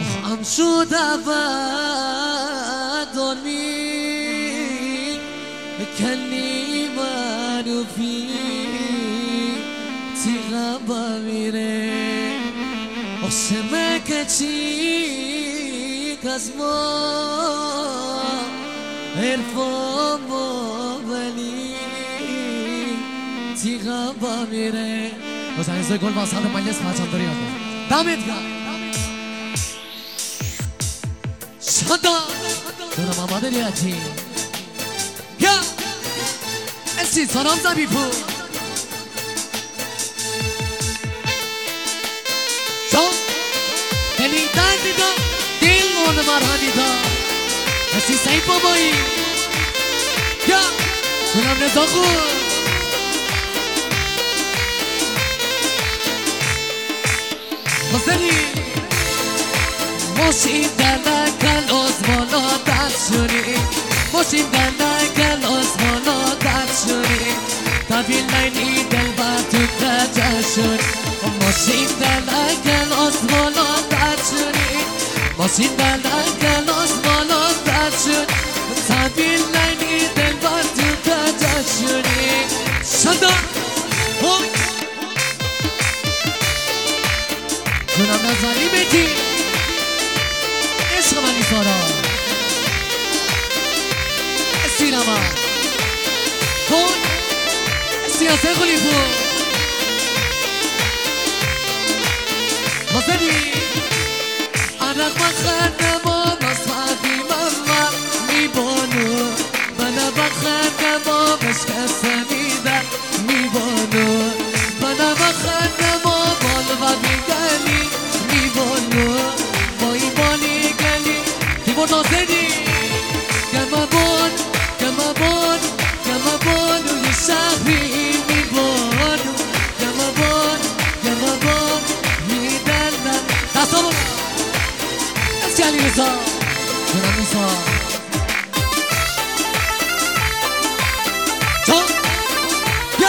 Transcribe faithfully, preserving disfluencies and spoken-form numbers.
هم شد أبدوني كلمة في تغبى ميري أقسمك تشيك أزمو عرفان بابلی تغبى ميري بس عايز گل واسه مجلس پرچم داری آقا دمت گرم شدا جناب محمد ریاضی یا اسی سلام زبیپو جان دلی دردی دا دل مورد مرحنی دا اسی سعید بابایی یا جناب نزا خود حسنی ماشین در نکل آسمانا درد شدی ماشین در نکل آسمانا درد شدی طبیل لیلی دل بر تو کجا شد ماشین در نکل آسمانا درد شدی ماشین در نکل آسمانا درد شد طبیل لیلی دل بر تو کجا شدی شدا جناب نظری بیتی عشق منی سارا سینما کن سیاسه خلیفو حسنی عرق بخندما مصفحی مما میبانو بنا بخندما مشکست میدن میبانو بنا بخندما بال و بیگلی میبانو بایی بالی گلی تیمور نازدی گما بان گما بان گما بانو یه شهری میبانو گما بان گما بان میدلن دستا بان از علی رضا جناب نیسا جان یا